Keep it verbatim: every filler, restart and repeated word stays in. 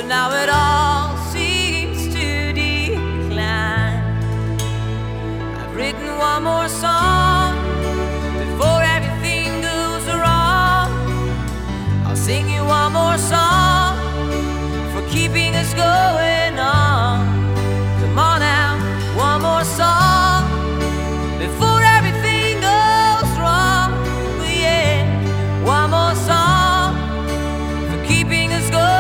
but now it all seems to decline. I've written one more song before everything goes wrong. I'll sing you one more song for keeping us going on. Come on now, one more song before everything goes wrong. Yeah, one more song for keeping us going.